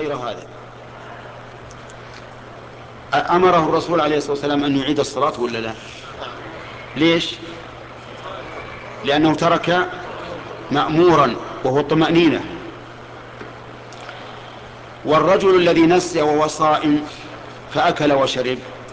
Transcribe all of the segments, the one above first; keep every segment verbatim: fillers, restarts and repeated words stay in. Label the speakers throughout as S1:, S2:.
S1: غير هذا. أمره الرسول عليه الصلاة والسلام أن يعيد الصلاة ولا لا؟ ليش؟ لأنه ترك مأمورا وهو الطمأنينة. والرجل الذي نسي وهو صائم فأكل وشرب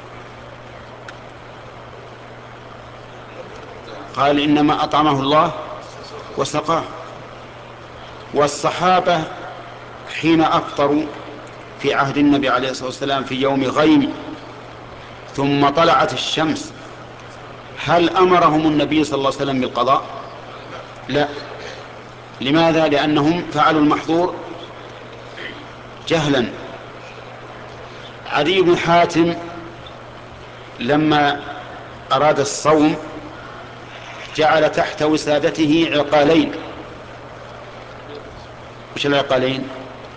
S1: قال إنما أطعمه الله وسقاه. والصحابة حين أفطروا في عهد النبي عليه الصلاة والسلام في يوم غيم ثم طلعت الشمس، هل أمرهم النبي صلى الله عليه وسلم بالقضاء؟ لا. لماذا؟ لأنهم فعلوا المحظور جهلا. عدي بن حاتم لما أراد الصوم جعل تحت وسادته عقالين. وش العقالين؟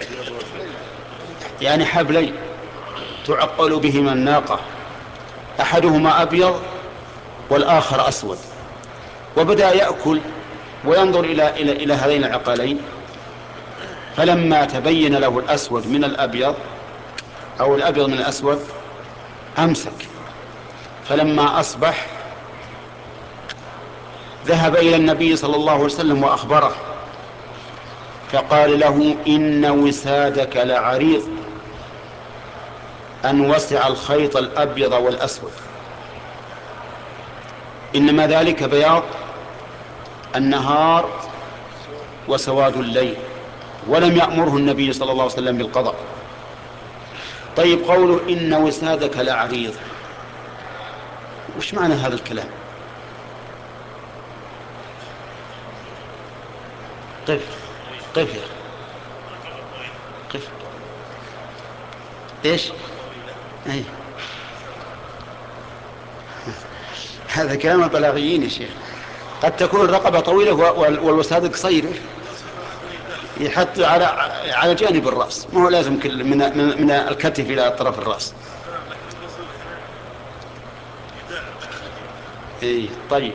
S1: يعني حبلين تعقل بهما الناقة، أحدهما أبيض والآخر أسود، وبدأ يأكل وينظر إلى, إلى, إلى هذين العقالين، فلما تبين له الأسود من الأبيض أو الأبيض من الأسود أمسك. فلما أصبح ذهب إلى النبي صلى الله عليه وسلم وأخبره فقال له إن وسادك لعريض أن وسع الخيط الأبيض والأسود، إنما ذلك بياض النهار وسواد الليل، ولم يأمره النبي صلى الله عليه وسلم بالقضاء. طيب قوله إن وسادك لعريض، وش معنى هذا الكلام؟ قف قف يا قف. ايش؟ اي هذا كلام البلاغيين يا شيخ. قد تكون الرقبة طويلة والوساد قصير، يحط على على جانب الرأس، ما هو لازم كل من من, من الكتف إلى طرف الرأس. اي طيب.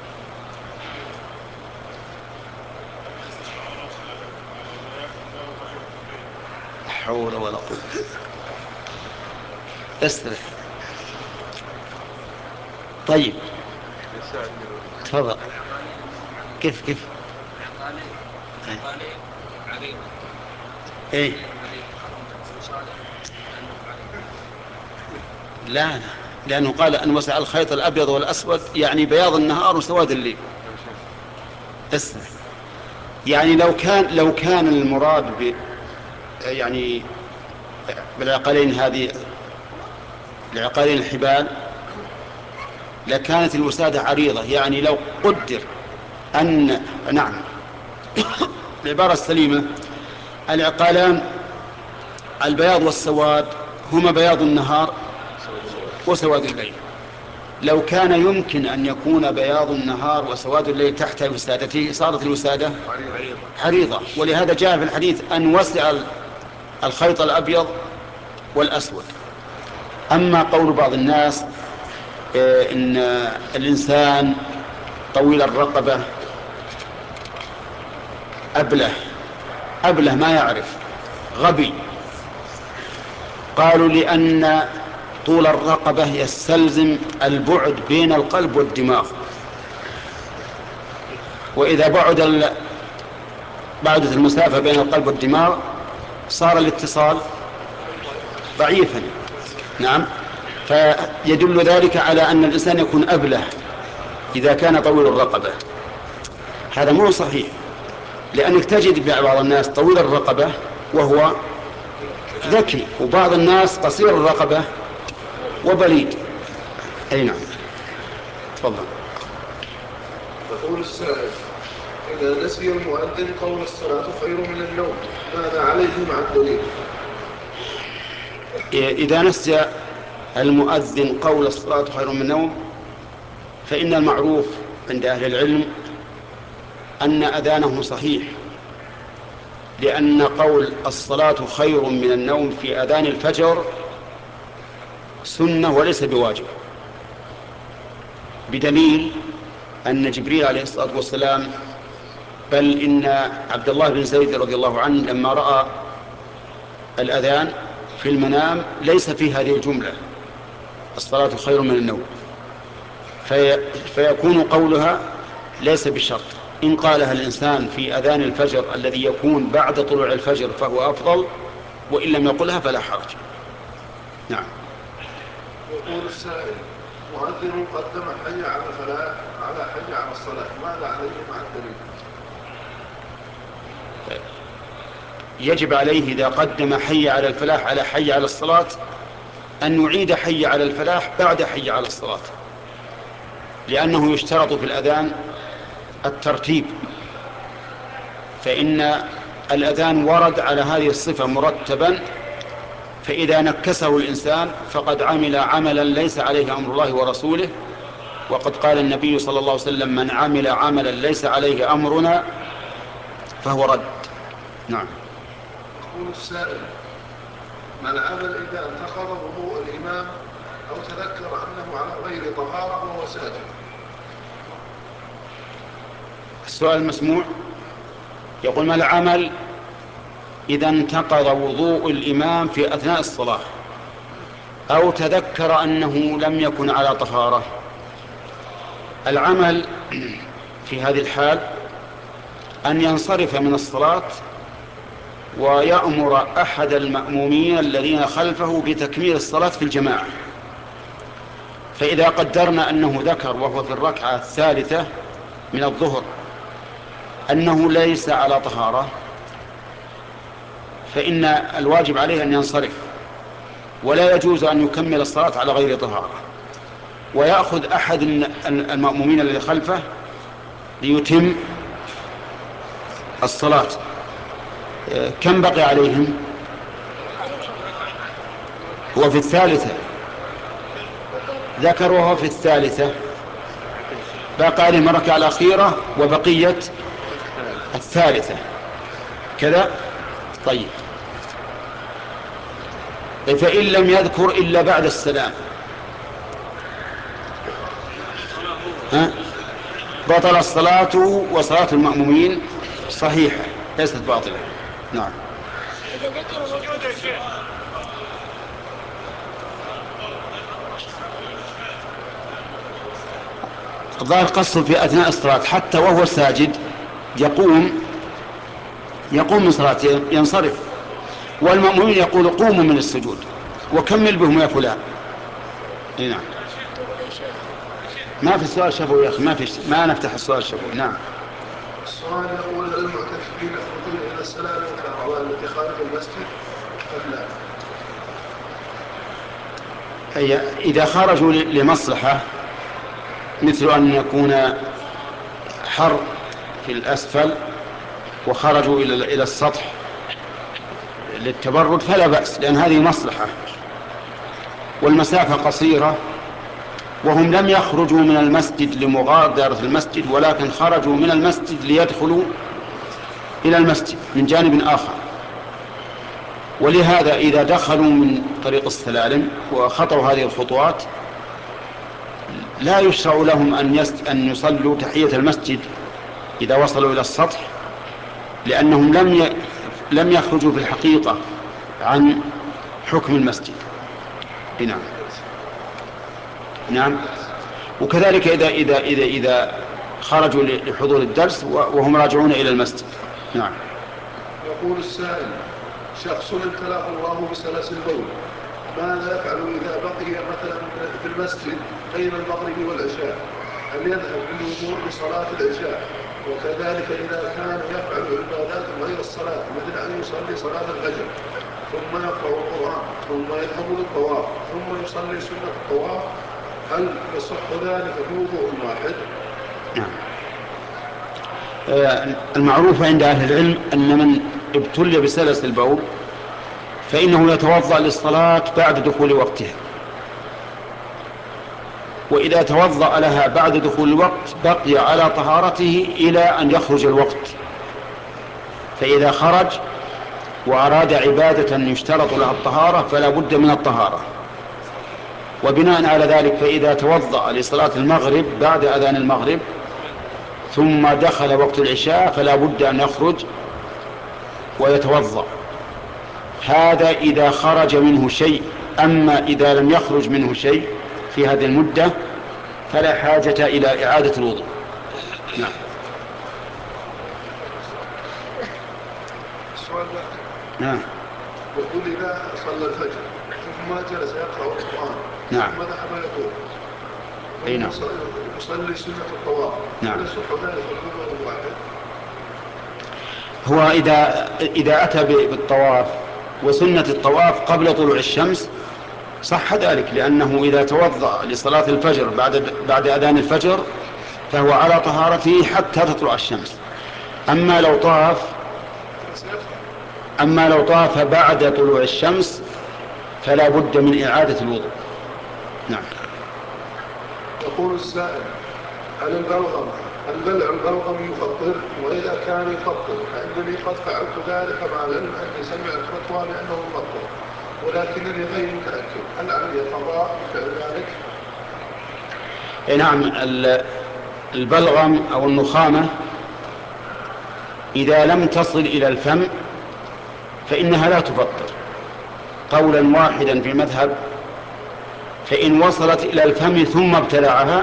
S1: لا حول ولا قوة. استرح. طيب تفضل. كيف كيف ايه؟ لا لا، لأنه قال أن وسع الخيط الأبيض والأسود يعني بياض النهار وسواد الليل. اسمع، يعني لو كان لو كان المراد ب يعني بالعقلين هذه العقلين الحبال لكانت الوسادة عريضة. يعني لو قدر أن نعم العبارة السليمة العقالان البياض والسواد هما بياض النهار وسواد الليل. لو كان يمكن أن يكون بياض النهار وسواد الليل تحت وسادته صارت الوسادة عريضة. ولهذا جاء في الحديث أن وسع الخيط الأبيض والأسود. أما قول بعض الناس إن الإنسان طويل الرقبة أبله أبله ما يعرف غبي، قالوا لأن طول الرقبة يستلزم البعد بين القلب والدماغ، وإذا بعد بعدت المسافة بين القلب والدماغ صار الاتصال ضعيفا. نعم، فيدل ذلك على أن الإنسان يكون أبله إذا كان طويل الرقبة. هذا مو صحيح، لأنك تجد بعض الناس طويل الرقبة وهو ذكي، وبعض الناس قصير الرقبة وبليد. أي نعم. تفضل.
S2: يقول السائل: إذا نسي المؤذن قول الصلاة خير من النوم ماذا عليه مع الدليل؟
S1: إذا نسي المؤذن قول الصلاة خير من النوم فإن المعروف عند أهل العلم أن أذانه صحيح، لأن قول الصلاة خير من النوم في أذان الفجر سنة وليس بواجب، بدليل أن جبريل عليه الصلاة والسلام بل إن عبد الله بن زيد رضي الله عنه لما رأى الأذان في المنام ليس في هذه الجملة الصلاة خير من النوم، في فيكون قولها ليس بشرط. إن قالها الإنسان في أذان الفجر الذي يكون بعد طلوع الفجر فهو أفضل، وإن لم يقلها فلا حرج. نعم.
S2: يقول السائل: مؤذن قدم حي على الفلاح على حي على الصلاة، ماذا عليه مع الدليل؟
S1: يجب عليه إذا قدم حي على الفلاح على حي على الصلاة أن يعيد حي على الفلاح بعد حي على الصلاة، لأنه يشترط في الأذان الترتيب، فإن الأذان ورد على هذه الصفة مرتبا، فإذا نكسه الإنسان فقد عمل عملا ليس عليه أمر الله ورسوله، وقد قال النبي صلى الله عليه وسلم: من عمل عملا ليس عليه أمرنا فهو رد. نعم.
S2: يقول السائل: ما العمل إذا انتقض وضوء الإمام أو تذكر أنه على غير طهارة وهو ساجد؟
S1: السؤال مسموع. يقول: ما العمل إذا انتقض وضوء الإمام في أثناء الصلاة أو تذكر أنه لم يكن على طهارة؟ العمل في هذه الحال أن ينصرف من الصلاة ويأمر أحد المأمومين الذين خلفه بتكميل الصلاة في الجماعة. فإذا قدرنا أنه ذكر وهو في الركعة الثالثة من الظهر أنه ليس على طهارة، فإن الواجب عليه أن ينصرف، ولا يجوز أن يكمل الصلاة على غير طهارة، ويأخذ أحد المأمومين الذي خلفه ليتم الصلاة. كم بقي عليهم؟ هو في الثالثة، ذكر وهو في الثالثة، بقى عليهم الركعة الأخيرة وبقية الثالثة كذا. طيب، فإن لم يذكر إلا بعد السلام ها؟ بطل الصلاة، وصلاة المأمومين صحيحة ليست باطلة. نعم. الظاهر قصد في أثناء الصلاة حتى وهو ساجد يقوم يقوم من صلاته ينصرف، والمأمومين يقول: قوموا من السجود وكمل بهم يا فلان. نعم. ما في السؤال شفوي يا أخي، ما في ما نفتح السؤال شفوي. نعم.
S2: السؤال يقول: هل المعتكفين يخرجون إلى السلام كالأعضاء التي خارج المسجد أم لا؟
S1: هي إذا خرجوا لمصلحة مثل أن يكون حر في الأسفل وخرجوا إلى إلى السطح للتبرد فلا بأس، لأن هذه مصلحة والمسافة قصيرة، وهم لم يخرجوا من المسجد لمغادرة المسجد، ولكن خرجوا من المسجد ليدخلوا إلى المسجد من جانب آخر. ولهذا إذا دخلوا من طريق السلالم وخطوا هذه الخطوات لا يشرع لهم أن أن يصلوا تحية المسجد إذا وصلوا إلى السطح، لأنهم لم ي... لم يخرجوا في الحقيقة عن حكم المسجد. نعم. نعم. وكذلك إذا إذا إذا إذا خرجوا لحضور الدرس وهم راجعون إلى المسجد. نعم.
S2: يقول السائل: شخص ابتلاه الله بسلاسل البول، ماذا يفعل إذا بقي مثلا في المسجد بين المغرب والعشاء؟ هل يذهب بالوضوء لصلاة العشاء؟ وكذلك إذا كان يفعل عبادات غير الصلاة مثل أن يصلي صلاة الفجر ثم يقرأ القرآن ثم يذهب للطواف ثم يصلي سنة الطواف، هل يصح ذلك بوضوء واحد؟
S1: نعم. المعروف عند أهل العلم أن من ابتلي بسلس البول فإنه يتوضأ للصلاة بعد دخول وقتها، وإذا توضأ لها بعد دخول الوقت بقي على طهارته إلى أن يخرج الوقت، فإذا خرج وأراد عبادة يشترط لها الطهارة فلا بد من الطهارة. وبناء على ذلك فإذا توضأ لصلاة المغرب بعد أذان المغرب ثم دخل وقت العشاء فلا بد أن يخرج ويتوضأ، هذا إذا خرج منه شيء. أما إذا لم يخرج منه شيء في هذه المدة فلا حاجة إلى إعادة الوضوء. نعم.
S2: السؤال
S1: نعم.
S2: يقول إذا صلى الفجر ثم جلس يقرأ القرآن
S1: نعم.
S2: ثم ذهب يطوف
S1: أي نعم.
S2: يصلي سنة الطواف.
S1: نعم.
S2: يصح ذلك الوضوء واحد؟
S1: هو إذا إذا أتى بالطواف وسنة الطواف قبل طلوع الشمس صح ذلك، لأنه إذا توضأ لصلاة الفجر بعد بعد أذان الفجر فهو على طهارته حتى تطلع الشمس. أما لو طاف أما لو طاف بعد طلوع الشمس فلا بد من إعادة الوضوء. نعم.
S2: يقول السائل: هل البلغم هل بلع البلغم يفطر؟ وإذا كان يفطر فإنني قد فعلت ذلك مع العلم أني سمعت فتوى بأنه يفطر ولكنني غير متأكد، هل علي قضاء بفعل ذلك؟
S1: نعم. البلغم أو النخامة إذا لم تصل إلى الفم فإنها لا تفطر قولا واحدا في المذهب. فإن وصلت إلى الفم ثم ابتلعها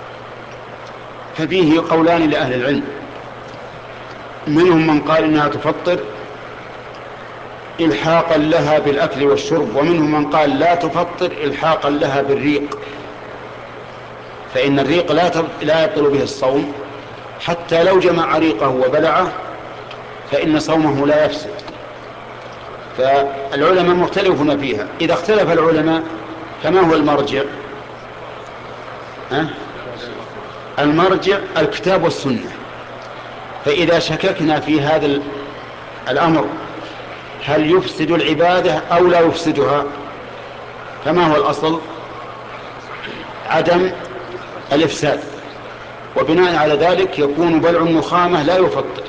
S1: ففيه قولان لأهل العلم، منهم من قال إنها تفطر إلحاقا لها بالأكل والشرب، ومنهم من قال لا تفطر إلحاقا لها بالريق، فإن الريق لا لا يبطل به الصوم حتى لو جمع ريقه وبلعه فإن صومه لا يفسد. فالعلماء مختلفون فيها. إذا اختلف العلماء فما هو المرجع؟ أه؟ المرجع الكتاب والسنة. فإذا شككنا في هذا الأمر هل يفسد العبادة أو لا يفسدها، فما هو الأصل؟ عدم الإفساد، وبناء على ذلك يكون بلع النخامة لا يفطر.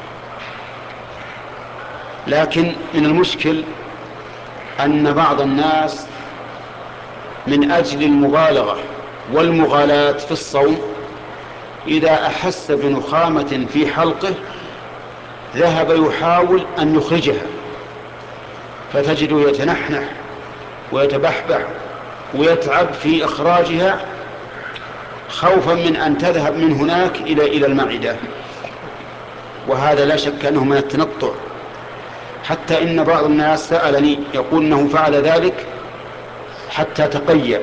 S1: لكن من المشكل أن بعض الناس من أجل المبالغة والمغالاة في الصوم إذا أحس بنخامة في حلقه ذهب يحاول أن يخرجها، فتجده يتنحنح ويتبحبح ويتعب في إخراجها خوفا من أن تذهب من هناك إلى إلى المعدة، وهذا لا شك أنه من التنطع. حتى إن بعض الناس سألني يقول أنه فعل ذلك حتى تقيأ.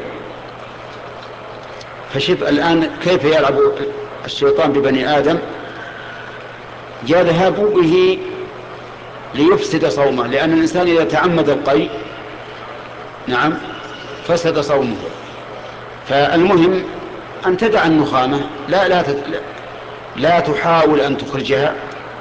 S1: فشوف الآن كيف يلعب الشيطان ببني آدم، يذهب به ليفسد صومه، لأن الإنسان إذا تعمد القيء نعم فسد صومه. فالمهم أن تدع النخامة، لا لا لا تحاول أن تخرجها،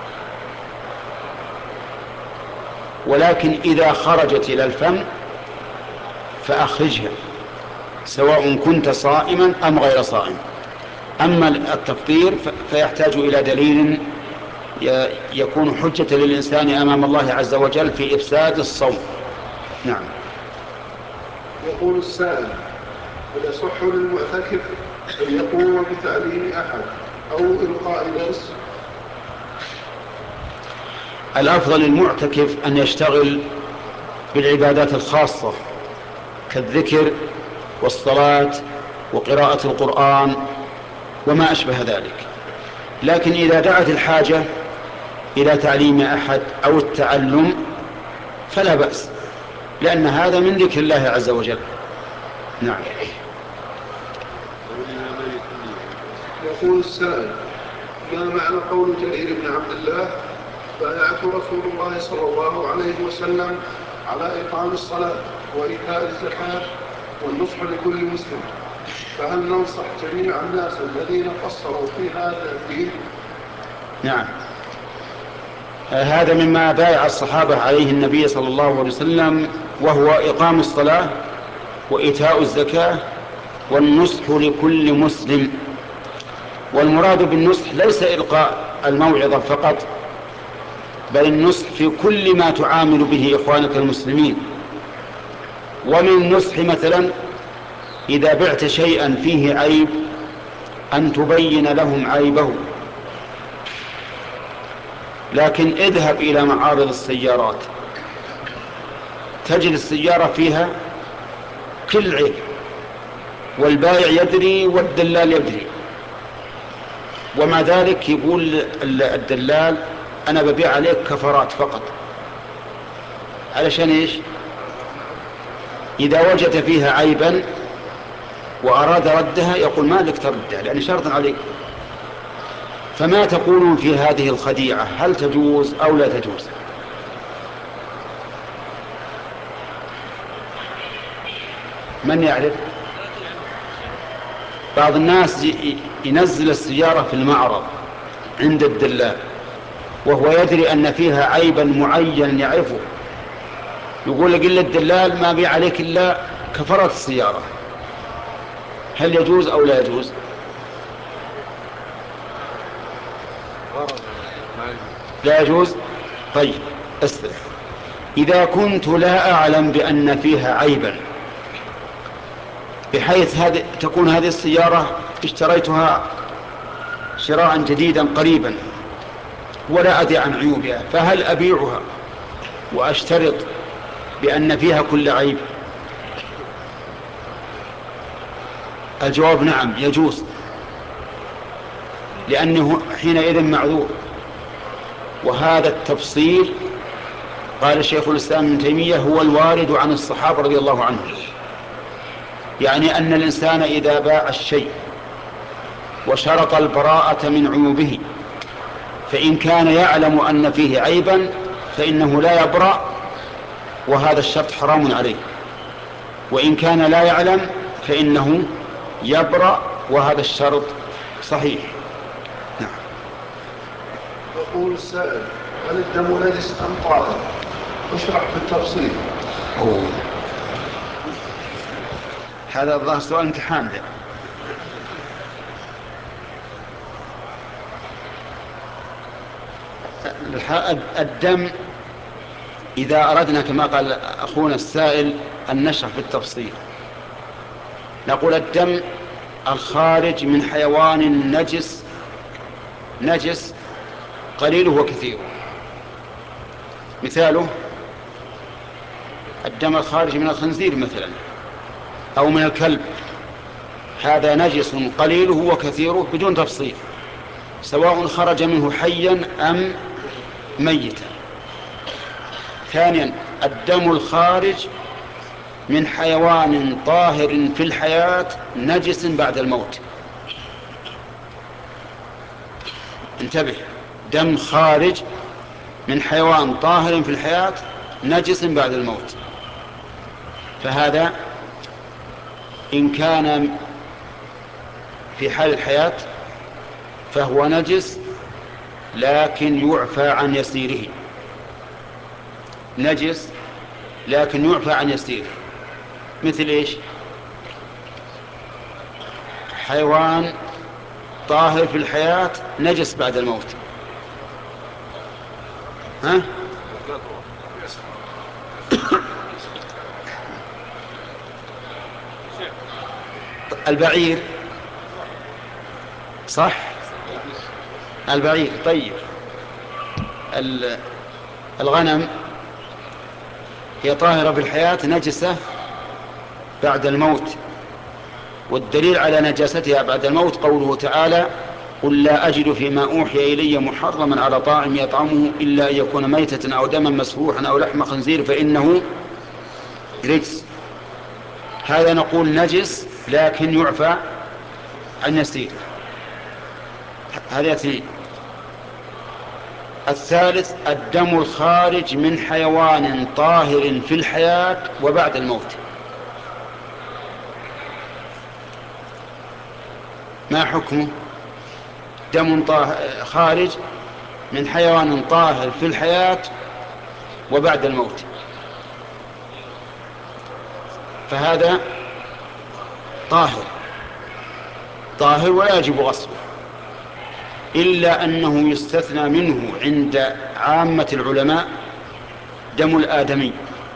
S1: ولكن إذا خرجت إلى الفم فأخرجها سواء كنت صائما أم غير صائم. أما التفطير فيحتاج إلى دليل يكون حجة للإنسان أمام الله عز وجل في إفساد الصوم. نعم.
S2: يقول السائل: هل يصح للمعتكف أن يقوم بتعليم أحد أو إلقاء درس؟
S1: الأفضل للمعتكف أن يشتغل بالعبادات الخاصة كالذكر والصلاة وقراءة القرآن وما أشبه ذلك. لكن إذا دعت الحاجة إلى تعليم أحد أو التعلم فلا بأس، لأن هذا من ذكر الله عز وجل. نعم.
S2: يقول السائل: ما معنى قول جرير بن عبد الله: بايعت رسول الله صلى الله عليه وسلم على إقام الصلاة وإيتاء الزكاة والنصح لكل مسلم، فهل ننصح جميع الناس الذين قصروا في هذا الدين؟
S1: نعم. هذا مما بايع الصحابة عليه النبي صلى الله عليه وسلم، وهو إقام الصلاة وإيتاء الزكاة والنصح لكل مسلم. والمراد بالنصح ليس إلقاء الموعظة فقط، بل النصح في كل ما تعامل به إخوانك المسلمين. ومن النصح مثلا إذا بعت شيئا فيه عيب أن تبين لهم عيبه. لكن اذهب إلى معارض السيارات تجد السيارة فيها كل عيب، والبائع يدري والدلال يدري، ومع ذلك يقول الدلال أنا ببيع عليك كفرات فقط. علشان إيش؟ إذا وجد فيها عيبا وأراد ردها يقول ما لك تردها لأن شرط عليك. فما تقولون في هذه الخديعة؟ هل تجوز أو لا تجوز؟ من يعرف؟ بعض الناس ينزل السيارة في المعرض عند الدلال وهو يدري أن فيها عيبا معين يعرفه، يقول لك إلا الدلال ما بي عليك إلا كفرت السيارة. هل يجوز أو لا يجوز؟ لا يجوز. طيب استمع، إذا كنت لا أعلم بأن فيها عيبا بحيث هذه تكون هذه السيارة اشتريتها شراء جديدا قريبا ولا أدري عن عيوبها، فهل أبيعها وأشترط بأن فيها كل عيب؟ الجواب نعم يجوز، لأنه حينئذ معذور. وهذا التفصيل قال الشيخ الإسلام ابن تيمية هو الوارد عن الصحابة رضي الله عنهم، يعني أن الإنسان إذا باع الشيء وشرط البراءة من عيوبه فإن كان يعلم أن فيه عيبا فإنه لا يبرأ، وهذا الشرط حرام عليه، وإن كان لا يعلم فإنه يبرأ وهذا الشرط صحيح. نعم.
S2: يقول السائل هل الدم نجس أم طاهر؟ اشرح بالتفصيل.
S1: أوه. هذا الظاهر سؤال امتحان ده. الدم إذا أردنا كما قال أخونا السائل أن نشرح بالتفصيل نقول الدم الخارج من حيوان نجس نجس قليله وكثيره. مثاله الدم الخارج من الخنزير مثلا أو من الكلب، هذا نجس قليله وكثيره بدون تفصيل، سواء خرج منه حيا أم ميتا. ثانيا الدم الخارج من حيوان طاهر في الحياة نجس بعد الموت. انتبه، دم خارج من حيوان طاهر في الحياة نجس بعد الموت، فهذا إن كان في حال الحياة فهو نجس لكن يعفى عن يسيره، نجس لكن يعفى عن يسيره. مثل إيش؟ حيوان طاهر في الحياة نجس بعد الموت. ها؟ البعير صح؟ البعير طيب. الغنم هي طاهرة في الحياة نجسة بعد الموت، والدليل على نجاستها بعد الموت قوله تعالى قل لا أجد فيما أوحي إلي محرما على طاعم يطعمه إلا أن يكون ميتة أو دما مسفوحا أو لحم خنزير فإنه رجس. هذا نقول نجس لكن يعفى عن يسير. هذا يأتي. الثالث الدم الخارج من حيوان طاهر في الحياة وبعد الموت. ما حكمه؟ دم خارج من حيوان طاهر في الحياة وبعد الموت، فهذا طاهر طاهر ولا يجب غسله، إلا أنه يستثنى منه عند عامة العلماء دم الآدمي،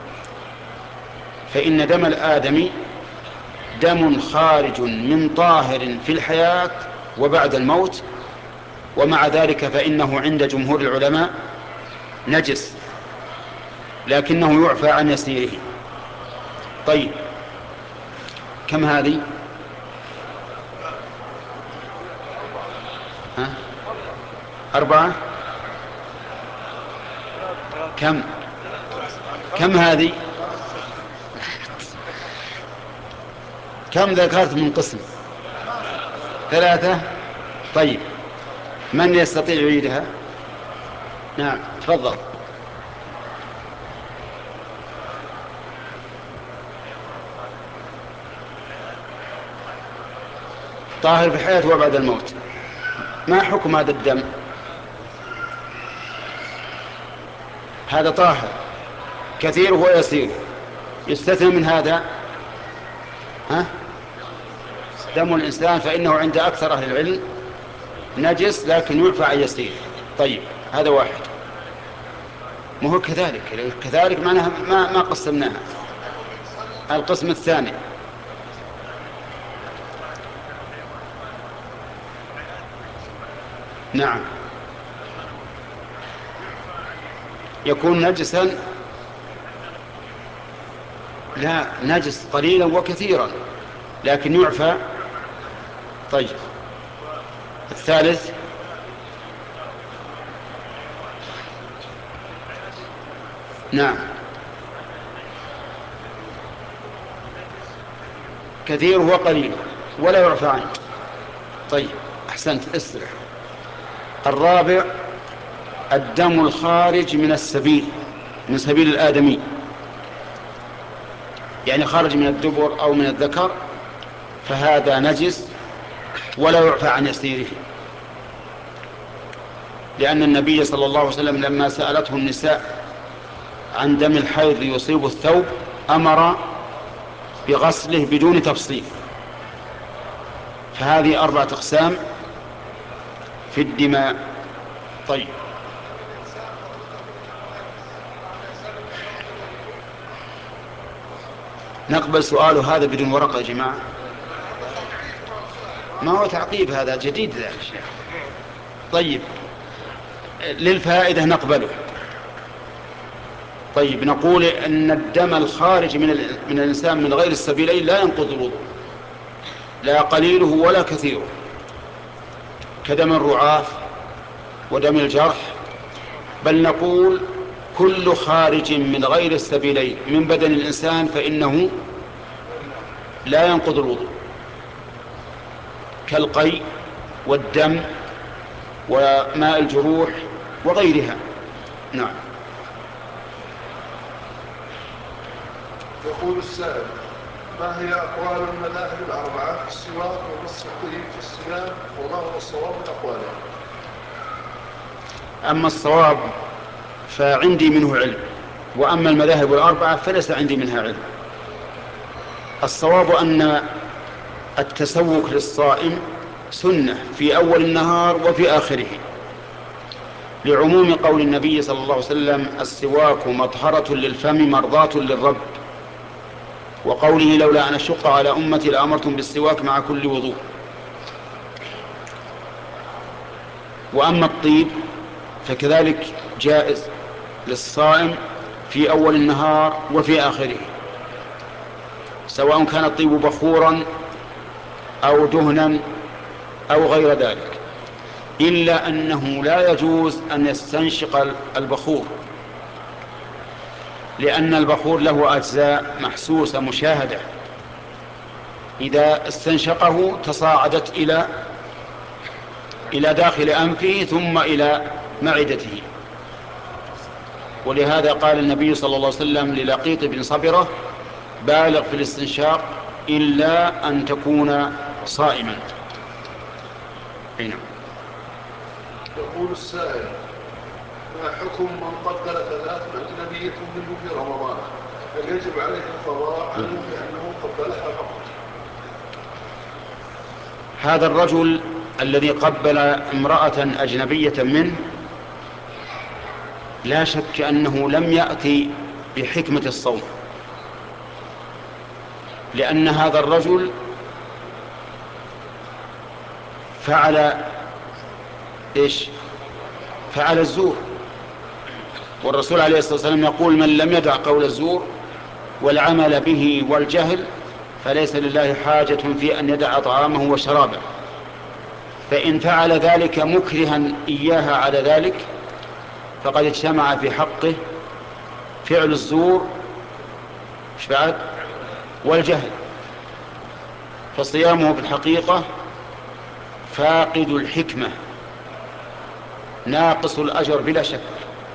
S1: فإن دم الآدمي دم خارج من طاهر في الحياة وبعد الموت، ومع ذلك فإنه عند جمهور العلماء نجس لكنه يعفى عن يسيره. طيب كم هذه؟ ها؟ أربعة؟ كم كم هذه؟ كم ذكرت من قسم؟ ثلاثة. طيب من يستطيع يعيدها؟ نعم تفضل. طاهر في الحياة وبعد الموت. ما حكم هذا الدم؟ هذا طاهر كثير ويسير، يستثنى من هذا ها؟ دم الإنسان فإنه عند أكثر أهل العلم نجس لكن يعفى عن يسير. طيب هذا واحد. ما هو كذلك كذلك معناها ما, ما قسمناها. القسم الثاني نعم يكون نجسا، لا نجس قليلا وكثيرا لكن يعفى. طيب الثالث نعم كثير وقليل ولا يعفى عنه. طيب أحسنت استرح. الرابع الدم الخارج من السبيل، من سبيل الآدمي، يعني خارج من الدبر أو من الذكر، فهذا نجس ولا يعفى عن يسيره، لأن النبي صلى الله عليه وسلم لما سألته النساء عن دم الحيض يصيب الثوب أمر بغسله بدون تفصيل. فهذه أربعة أقسام في الدماء. طيب نقبل سؤاله هذا بدون ورقة يا جماعة؟ ما هو تعقيب، هذا جديد ذا الشيء. طيب للفائدة نقبله. طيب نقول أن الدم الخارج من, من الإنسان من غير السبيلين لا ينقض الوضوء، لا قليله ولا كثيره، كدم الرعاف ودم الجرح. بل نقول كل خارج من غير السبيلين من بدن الإنسان فإنه لا ينقض الوضوء، كالقي والدم وماء الجروح وغيرها. نعم.
S2: يقول السائل: ما هي أقوال المذاهب الأربعة في السواك ومس الطيب في الصيام، وما هو الصواب من أقوالها؟
S1: أما الصواب فعندي منه علم، وأما المذاهب الأربعة فليس عندي منها علم. الصواب أن التسوك للصائم سنة في أول النهار وفي آخره، لعموم قول النبي صلى الله عليه وسلم: السواك مطهرة للفم مرضاة للرب، وقوله: لولا أن أشق على أمتي لأمرتم بالسواك مع كل وضوء. وأما الطيب فكذلك جائز للصائم في أول النهار وفي آخره، سواء كان الطيب بخورا أو دهنا أو غير ذلك، إلا أنه لا يجوز أن يستنشق البخور، لأن البخور له أجزاء محسوسة مشاهدة، إذا استنشقه تصاعدت إلى إلى داخل أنفه ثم إلى معدته. ولهذا قال النبي صلى الله عليه وسلم للقيط بن صبرة: بالغ في الاستنشاق إلا أن تكون صائما. هنا.
S2: يقول السائل: ما حكم من قبل ثلاث أجنبية منه في رمضان؟ هل يجب عليه القضاء عنه لأنه قبلها فقط؟
S1: هذا الرجل الذي قبل امرأة أجنبية منه لا شك أنه لم يأتي بحكمة الصوم، لأن هذا الرجل فعل إيش؟ فعل الزور، والرسول عليه الصلاة والسلام يقول: من لم يدع قول الزور والعمل به والجهل فليس لله حاجة في أن يدع طعامه وشرابه. فإن فعل ذلك مكرها إياها على ذلك فقد اجتمع في حقه فعل الزور والجهل، فصيامه في الحقيقة فاقد الحكمة ناقص الأجر بلا شك،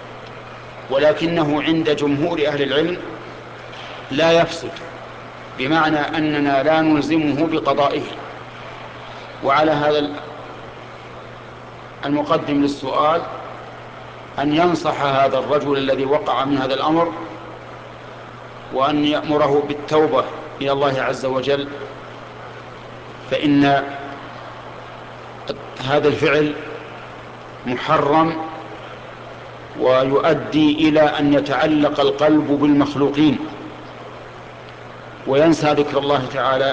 S1: ولكنه عند جمهور أهل العلم لا يفسد، بمعنى أننا لا نلزمه بقضائه. وعلى هذا المقدم للسؤال أن ينصح هذا الرجل الذي وقع من هذا الأمر، وأن يأمره بالتوبة إلى الله عز وجل، فإن هذا الفعل محرم ويؤدي إلى أن يتعلق القلب بالمخلوقين وينسى ذكر الله تعالى،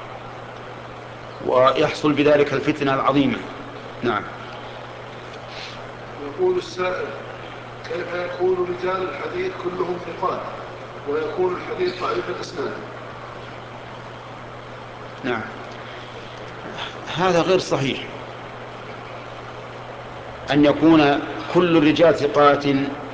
S1: ويحصل بذلك الفتنة العظيمة. نعم.
S2: يقول السائل: كيف يكون رجال الحديث كلهم ثقات ويكون الحديث ضعيف الإسناد؟
S1: نعم، هذا غير صحيح، أن يكون كل الرجال ثقات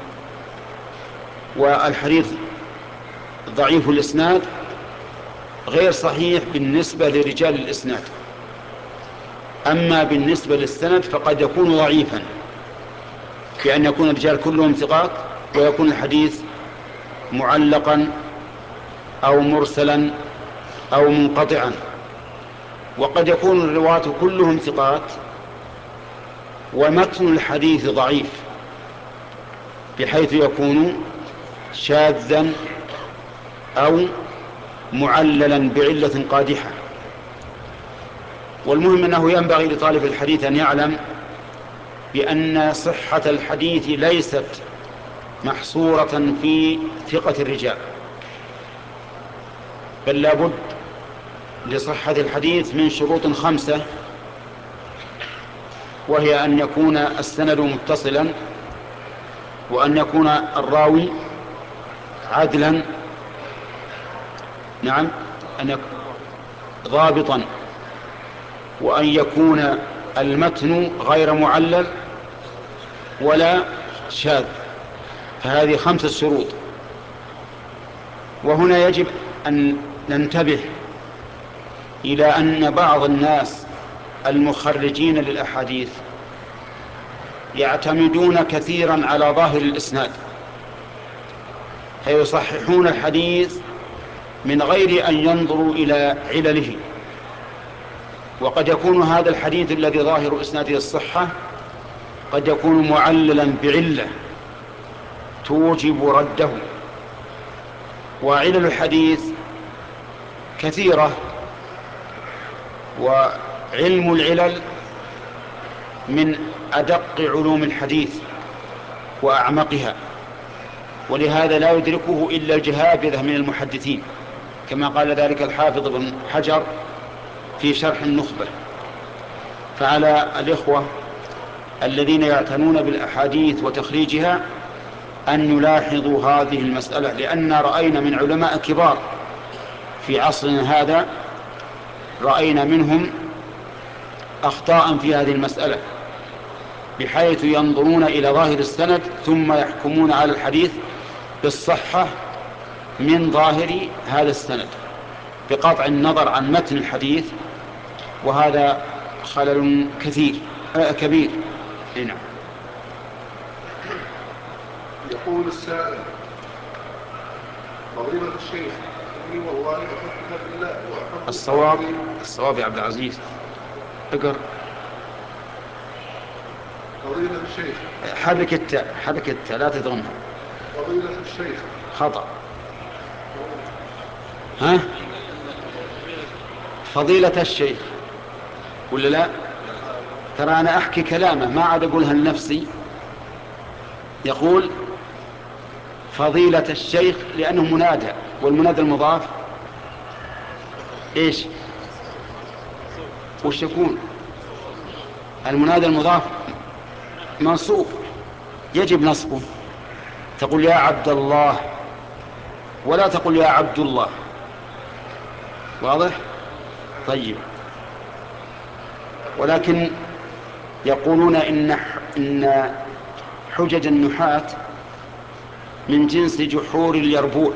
S1: والحديث ضعيف الإسناد غير صحيح بالنسبة لرجال الإسناد. أما بالنسبة للسند فقد يكون ضعيفا، بأن يكون الرجال كلهم ثقات ويكون الحديث معلقا أو مرسلا أو منقطعا. وقد يكون الرواة كلهم ثقات ومتن الحديث ضعيف، بحيث يكون شاذا أو معللا بعلة قادحة. والمهم أنه ينبغي لطالب الحديث أن يعلم بأن صحة الحديث ليست محصورة في ثقة الرجال، بل لابد لصحة الحديث من شروط خمسة، وهي أن يكون السند متصلا، وأن يكون الراوي عدلا، نعم، أن يكون ضابطا، وأن يكون المتن غير معلل ولا شاذ. فهذه خمسة شروط. وهنا يجب أن ننتبه إلى أن بعض الناس المخرجين للأحاديث يعتمدون كثيرا على ظاهر الإسناد، فيصححون الحديث من غير أن ينظروا إلى علله. وقد يكون هذا الحديث الذي ظاهر إسناده الصحة قد يكون معللا بعلة توجب رده. وعلل الحديث كثيرة، وعلم العلل من أدق علوم الحديث وأعمقها، ولهذا لا يدركه إلا الجهابذة من المحدثين، كما قال ذلك الحافظ بن حجر في شرح النخبة. فعلى الإخوة الذين يعتنون بالأحاديث وتخريجها أن يلاحظوا هذه المسألة، لأن رأينا من علماء كبار في عصرنا هذا، رأينا منهم أخطاء في هذه المسألة، بحيث ينظرون إلى ظاهر السند ثم يحكمون على الحديث بالصحة من ظاهر هذا السند بقطع النظر عن متن الحديث، وهذا خلل كثير آه كبير. هنا
S2: يقول السائل: فضيلة الشيخ، إني والله أحبك بالله وأحب
S1: الصواب الصواب يا عبد العزيز اقر.
S2: فضيلة الشيخ،
S1: حرك التاء، حرك التاء لا تضغمها.
S2: فضيلة الشيخ،
S1: خطأ. ها؟ فضيلة الشيخ ولا لا؟ ترى أنا أحكي كلامه ما عاد أقولها لنفسي. يقول فضيلة الشيخ لأنه منادى، والمنادى المضاف إيش؟ وش يكون؟ المنادى المضاف منصوب، يجب نصبه. تقول يا عبد الله ولا تقول يا عبد الله. واضح؟ طيب. ولكن يقولون إن إن حجج النحاة من جنس جحور اليربوع،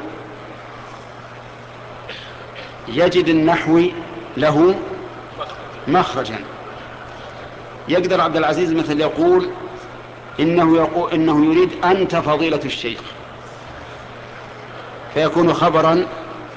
S1: يجد النحوي له مخرجا. يقدر عبد العزيز مثل يقول إنه, يقول إنه يريد أنت فضيلة الشيخ، فيكون خبرا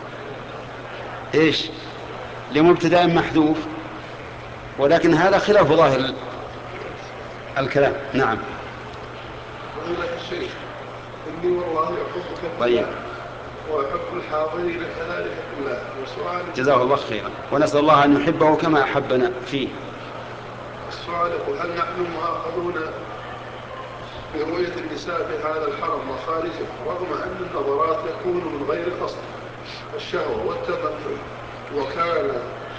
S1: إيش لمبتدأ محذوف، ولكن هذا خلاف ظاهر الكلام. نعم.
S2: فضيلة الشيخ إني والله أحبك في
S1: طيب.
S2: الله وأحب الحاضرين كذلك في الله. وسؤال
S1: جزاه الله خيرا، ونسأل الله أن يحبه كما أحبنا فيه.
S2: السؤال يقول هل نحن مؤاخذون برؤية النساء في هذا الحرم وخارجه رغم أن النظرات يكون من غير قصد الشهوة والتمثل وكان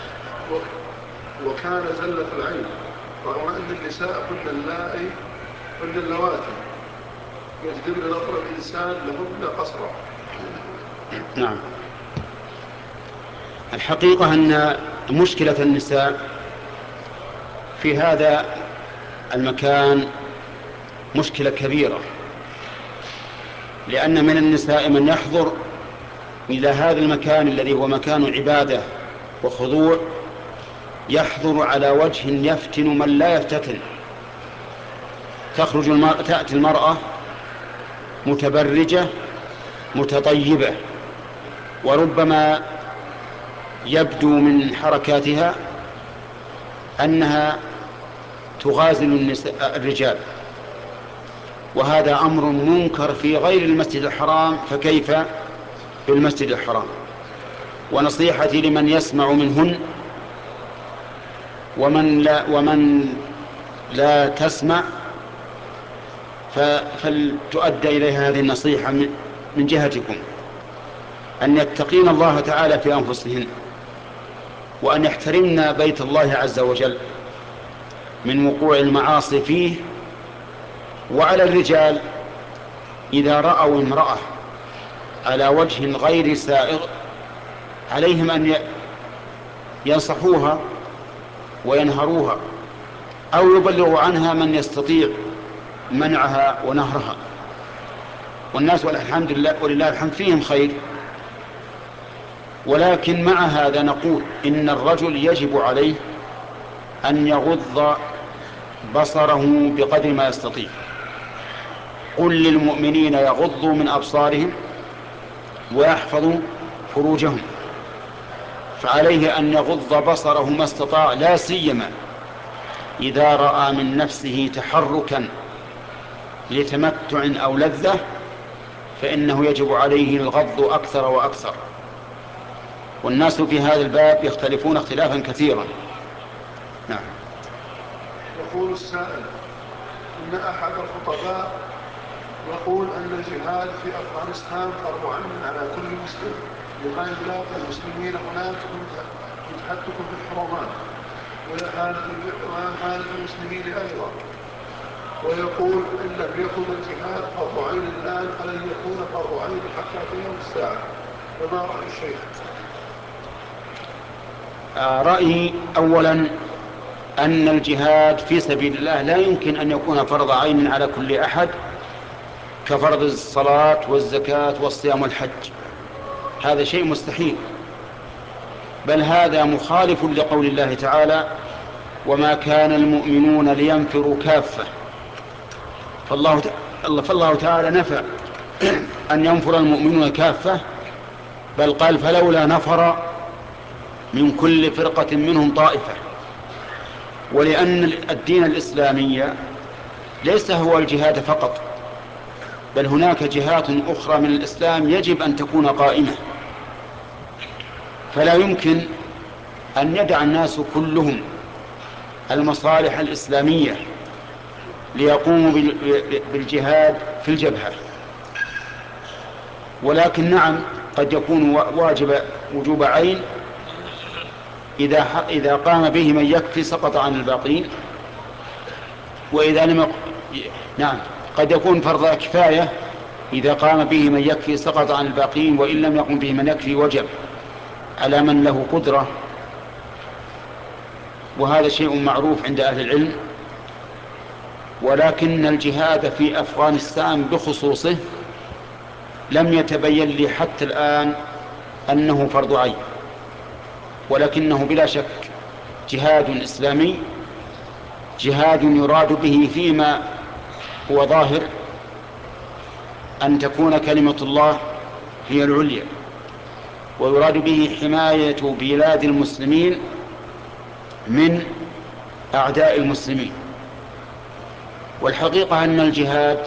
S2: وكان زلة العين، رغم أن النساء كن اللائي كن اللواتي يجدبن نظر الإنسان لهن قصرا.
S1: نعم. الحقيقة أن مشكلة النساء في هذا المكان مشكلة كبيرة، لأن من النساء من يحضر إلى هذا المكان الذي هو مكان عبادة وخضوع، يحضر على وجه يفتن من لا يفتتن. تخرج المرأة تأتي المرأة متبرجة متطيبة، وربما يبدو من حركاتها أنها تغازل النساء الرجال، وهذا أمر منكر في غير المسجد الحرام، فكيف في المسجد الحرام؟ ونصيحتي لمن يسمع منهن ومن لا, ومن لا تسمع فلتؤدى إليها هذه النصيحة من جهتكم، أن يتقين الله تعالى في أنفسهن، وأن يحترمن بيت الله عز وجل من وقوع المعاصي فيه. وعلى الرجال إذا رأوا امرأة على وجه غير سائغ عليهم أن ينصحوها وينهروها أو يبلغوا عنها من يستطيع منعها ونهرها. والناس والحمد لله ولله الحمد فيهم خير، ولكن مع هذا نقول إن الرجل يجب عليه أن يغض بصره بقدر ما يستطيع. قل للمؤمنين يغضوا من أبصارهم ويحفظوا فروجهم، فعليه أن يغض بصره ما استطاع، لا سيما إذا رأى من نفسه تحركا لتمتع أو لذة، فإنه يجب عليه الغض أكثر وأكثر. والناس في هذا الباب يختلفون اختلافا كثيرا. نعم.
S2: يقول السائل إن أحد الخطباء يقول أن الجهاد في أفغانستان فرض عين على كل مسلم، لما يلاقي المسلمين هناك من تحكم في الحرمات وإهانة المسلمين أيضا، ويقول إن لم يكن الجهاد فرض عين الآن فلن يكون فرض عين حتى في يوم الساعة، فما رأي الشيخ؟
S1: رأيي أولا أن الجهاد في سبيل الله لا يمكن أن يكون فرض عين على كل أحد كفرض الصلاة والزكاة والصيام والحج، هذا شيء مستحيل، بل هذا مخالف لقول الله تعالى وما كان المؤمنون لينفروا كافة. فالله فالله تعالى نفى أن ينفر المؤمنون كافة، بل قال فلولا نفر من كل فرقة منهم طائفة. ولأن الدين الإسلامي ليس هو الجهاد فقط، بل هناك جهات أخرى من الإسلام يجب أن تكون قائمة، فلا يمكن أن يدع الناس كلهم المصالح الإسلامية ليقوموا بالجهاد في الجبهة. ولكن نعم قد يكون واجب وجوب عين إذا إذا قام به من يكفي سقط عن الباقين، وإذا لم يق... نعم قد يكون فرض كفاية إذا قام به من يكفي سقط عن الباقين، وإن لم يقم به من يكفي وجب على من له قدرة. وهذا شيء معروف عند أهل العلم. ولكن الجهاد في أفغانستان بخصوصه لم يتبين لي حتى الآن أنه فرض عين، ولكنه بلا شك جهاد إسلامي، جهاد يراد به فيما هو ظاهر أن تكون كلمة الله هي العليا، ويراد به حماية بلاد المسلمين من أعداء المسلمين. والحقيقة أن الجهاد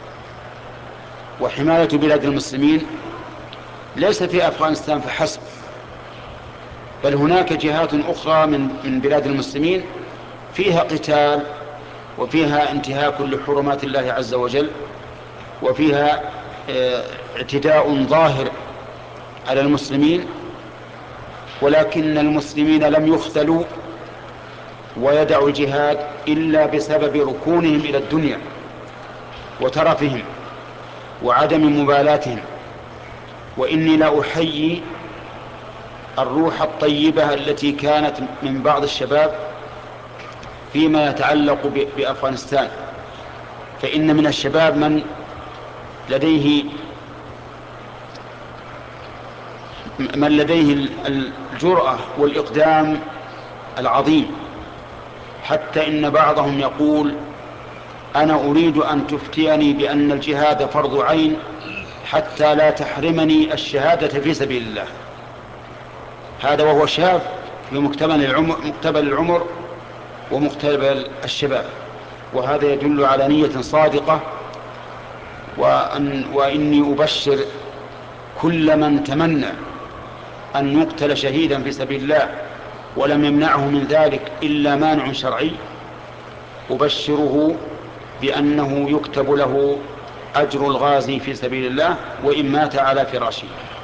S1: وحماية بلاد المسلمين ليس في أفغانستان فحسب، بل هناك جهات أخرى من من بلاد المسلمين فيها قتال، وفيها انتهاك لحرمات الله عز وجل، وفيها اعتداء ظاهر على المسلمين، ولكن المسلمين لم يخذلوا ويدعوا الجهاد إلا بسبب ركونهم إلى الدنيا وترفهم وعدم مبالاتهم. وإني لا أحيي الروح الطيبة التي كانت من بعض الشباب فيما يتعلق بأفغانستان، فإن من الشباب من لديه من لديه الجرأة والإقدام العظيم، حتى إن بعضهم يقول: أنا أريد أن تفتيني بأن الجهاد فرض عين حتى لا تحرمني الشهادة في سبيل الله. هذا وهو شاب في مقتبل العمر, مقتبل العمر ومقتبل الشباب، وهذا يدل على نية صادقة. وأن وإني أبشر كل من تمنى أن يقتل شهيدا في سبيل الله ولم يمنعه من ذلك إلا مانع شرعي، أبشره بأنه يكتب له أجر الغازي في سبيل الله وإن مات على فراشه.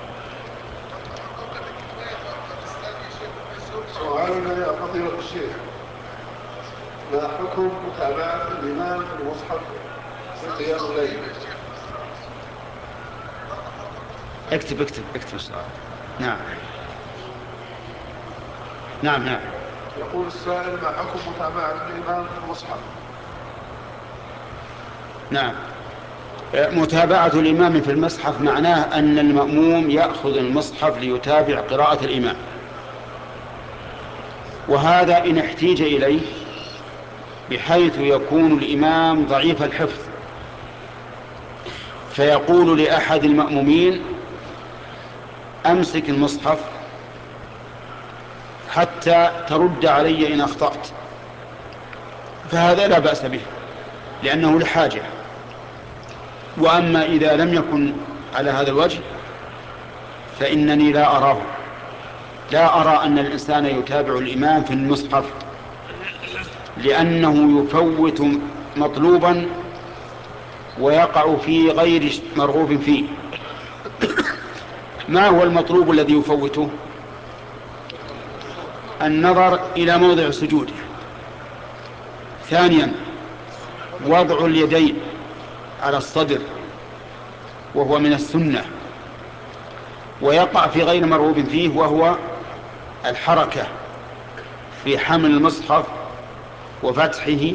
S2: سؤالنا يا فضيلة الشيخ: ما حكم متابعة الإمام في المصحف في قيام الليل؟
S1: اكتب اكتب اكتب السؤال. نعم نعم نعم.
S2: يقول السائل: ما حكم متابعة الإمام في المصحف؟
S1: نعم، متابعة الإمام في المصحف معناه أن المأموم يأخذ المصحف ليتابع قراءة الإمام، وهذا إن احتيج إليه بحيث يكون الإمام ضعيف الحفظ، فيقول لأحد المأمومين: أمسك المصحف حتى ترد علي إن أخطأت، فهذا لا بأس به لأنه لحاجة. وأما إذا لم يكن على هذا الوجه فإنني لا أراه لا أرى أن الإنسان يتابع الإمام في المصحف، لأنه يفوت مطلوبا ويقع في غير مرغوب فيه. ما هو المطلوب الذي يفوته؟ النظر إلى موضع سجوده. ثانيا، وضع اليدين على الصدر وهو من السنة، ويقع في غير مرغوب فيه وهو الحركة في حمل المصحف وفتحه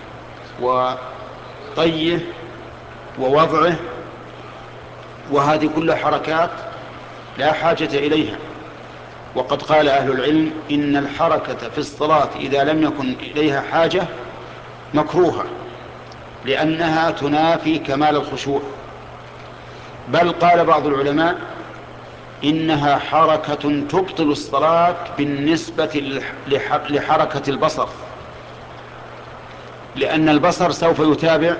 S1: وطيه ووضعه، وهذه كلها حركات لا حاجة إليها. وقد قال أهل العلم: إن الحركة في الصلاة إذا لم يكن إليها حاجة مكروهة، لأنها تنافي كمال الخشوع. بل قال بعض العلماء: إنها حركة تبطل الصلاة بالنسبة لحركة البصر، لأن البصر سوف يتابع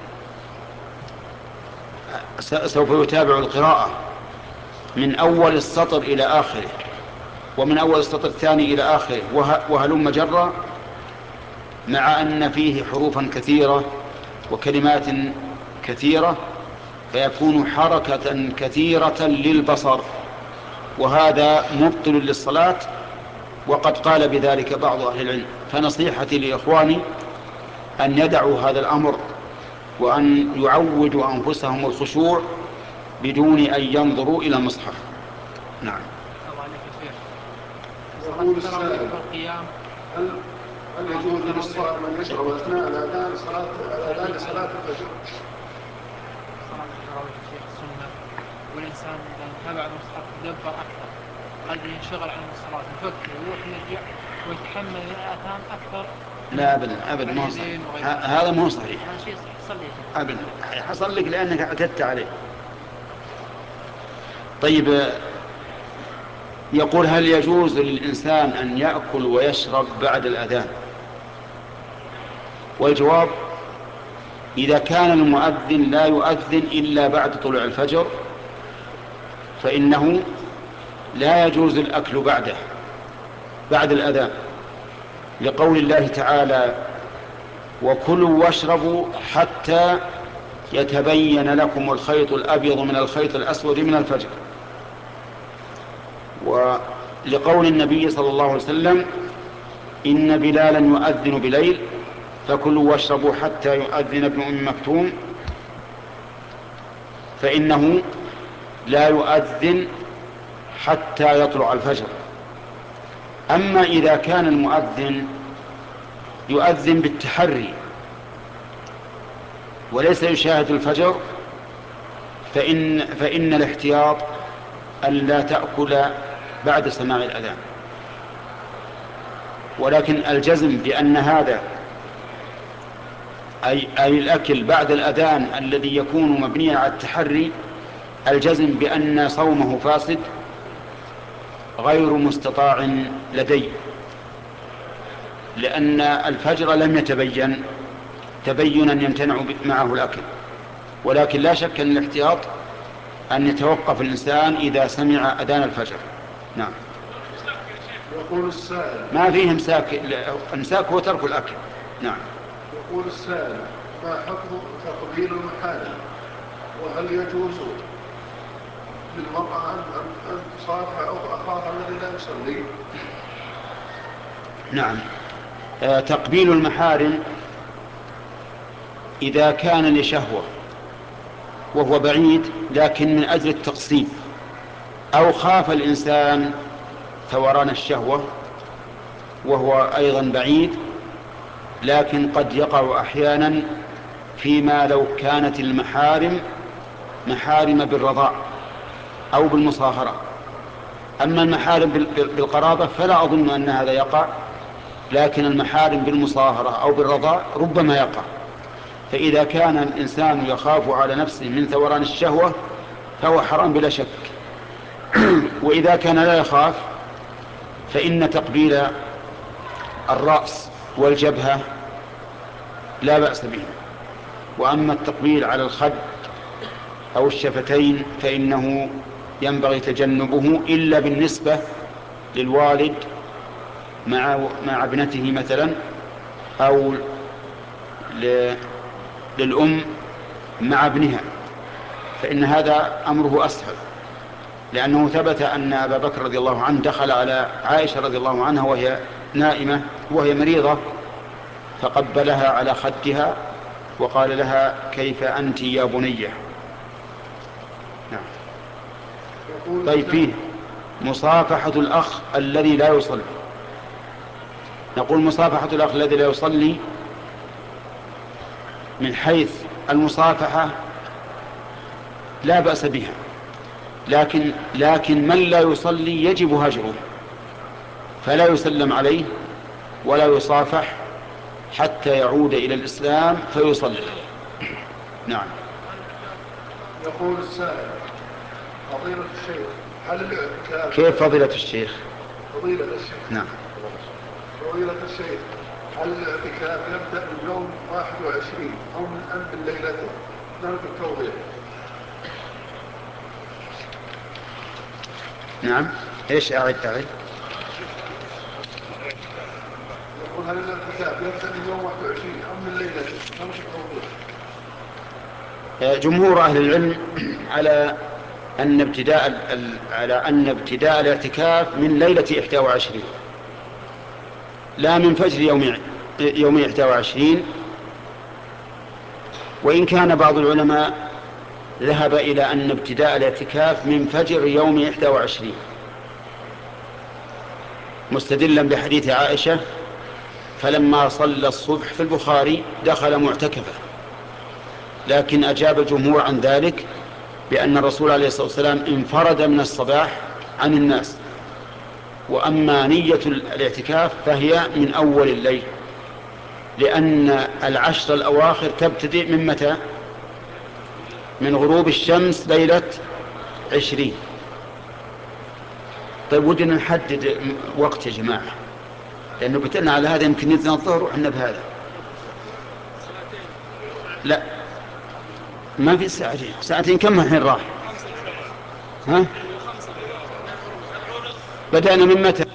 S1: سوف يتابع القراءة من أول السطر إلى آخره، ومن أول السطر الثاني إلى آخره، وهلم جرا، مع أن فيه حروفا كثيرة وكلمات كثيرة، فيكون حركة كثيرة للبصر، وهذا مبطل للصلاة. وقد قال بذلك بعض أهل العلم. فنصيحتي لإخواني أن يدعوا هذا الأمر وأن يعودوا أنفسهم الخشوع بدون أن ينظروا إلى المصحف. نعم.
S3: الله عليك يا شيخ.
S2: يقول السائل
S3: القيام
S2: هل هل يجوز للصائم أن يشرب أثناء الأذان صلاة الأذان لصلاة الفجر؟
S3: صلاة التراويح يا شيخ السنة، والإنسان إذا تابع المصحف يدبر أكثر، قلبه ينشغل عن الصلاة يفكر ويروح يرجع ويتحمل الآثام أكثر.
S1: لا أبدا أبدا ما هو صحيح، هذا ما هو صحيح.
S3: هذا شيء صحيح. صلي يا شيخ.
S1: أبدا حصل لك لأنك اعتدت عليه. طيب، يقول هل يجوز للإنسان أن يأكل ويشرب بعد الأذان؟ والجواب: إذا كان المؤذن لا يؤذن إلا بعد طلوع الفجر فإنه لا يجوز الأكل بعده بعد الأذان، لقول الله تعالى: وكلوا واشربوا حتى يتبين لكم الخيط الأبيض من الخيط الأسود من الفجر. ولقول النبي صلى الله عليه وسلم: إن بلالا يؤذن بليل فكلوا واشربوا حتى يؤذن ابن أم مكتوم، فإنه لا يؤذن حتى يطلع الفجر. أما إذا كان المؤذن يؤذن بالتحري وليس يشاهد الفجر فإن, فإن الاحتياط أن لا تأكل بعد سماع الأذان. ولكن الجزم بأن هذا أي, أي الأكل بعد الأذان الذي يكون مبنيا على التحري، الجزم بأن صومه فاسد غير مستطاع لدي، لأن الفجر لم يتبين تبينا يمتنع معه الأكل. ولكن لا شك أن الاحتياط أن يتوقف الإنسان إذا سمع أذان الفجر. نعم.
S2: يقول السائل
S1: ما فيه امساك، امساك هو ترك الأكل. نعم.
S2: يقول السائل: ما حكم تقبيل المحارم؟ وهل يجوز للمرأة أن تصافح أو أخاها الذي لا يصلي؟
S1: نعم. آه تقبيل المحارم إذا كان لشهوة وهو بعيد لكن من أجل التقصير، أو خاف الإنسان ثوران الشهوة وهو أيضا بعيد، لكن قد يقع أحيانا فيما لو كانت المحارم محارم بالرضاع أو بالمصاهرة. أما المحارم بالقرابة فلا أظن أن هذا يقع، لكن المحارم بالمصاهرة أو بالرضاع ربما يقع. فإذا كان الإنسان يخاف على نفسه من ثوران الشهوة فهو حرام بلا شك. وإذا كان لا يخاف فإن تقبيل الرأس والجبهة لا بأس به. وأما التقبيل على الخد أو الشفتين فإنه ينبغي تجنبه، إلا بالنسبة للوالد مع مع ابنته مثلا، أو للأم مع ابنها، فإن هذا أمره أسهل، لأنه ثبت أن أبا بكر رضي الله عنه دخل على عائشة رضي الله عنها وهي نائمة وهي مريضة، فقبلها على خدها وقال لها: كيف أنت يا بنية؟ نعم. طيب، فيه مصافحة الأخ الذي لا يصلي. نقول مصافحة الأخ الذي لا يصلي من حيث المصافحة لا بأس بها، لكن لكن من لا يصلي يجب هجره، فلا يسلم عليه ولا يصافح حتى يعود إلى الإسلام فيصلي. نعم.
S2: يقول السائل: فضيلة الشيخ، هل الاعتكاف
S1: كيف فضيلة الشيخ؟
S2: فضيلة الشيخ
S1: نعم.
S2: فضيلة الشيخ، هل الاعتكاف يبدأ من يوم واحد وعشرين أو من أنت ليلته؟ نرجو التوضيح.
S1: نعم. ايش اعد اعد
S2: يقول: هل الاعتكاف يبدأ من يوم واحد وعشرين أو من ليلته؟ نرجو التوضيح.
S1: جمهور أهل العلم على أن ابتداء على أن ابتداء الاعتكاف من ليلة إحدى وعشرين، لا من فجر يوم يوم إحدى وعشرين. وإن كان بعض العلماء ذهب إلى أن ابتداء الاعتكاف من فجر يوم إحدى وعشرين، مستدلا بحديث عائشة: فلما صلى الصبح في البخاري دخل معتكفا. لكن أجاب الجمهور عن ذلك بأن الرسول عليه الصلاة والسلام انفرد من الصباح عن الناس، وأما نية الاعتكاف فهي من أول الليل، لأن العشر الأواخر تبتدئ من متى؟ من غروب الشمس ليلة عشرين. طيب ودنا نحدد وقت يا جماعة، لأنه بتقلنا على هذا يمكن نزل الظهر وحنا بهذا. لا ما في ساعتين، ساعتين كم الحين راح؟ ها؟ بدأنا من متى؟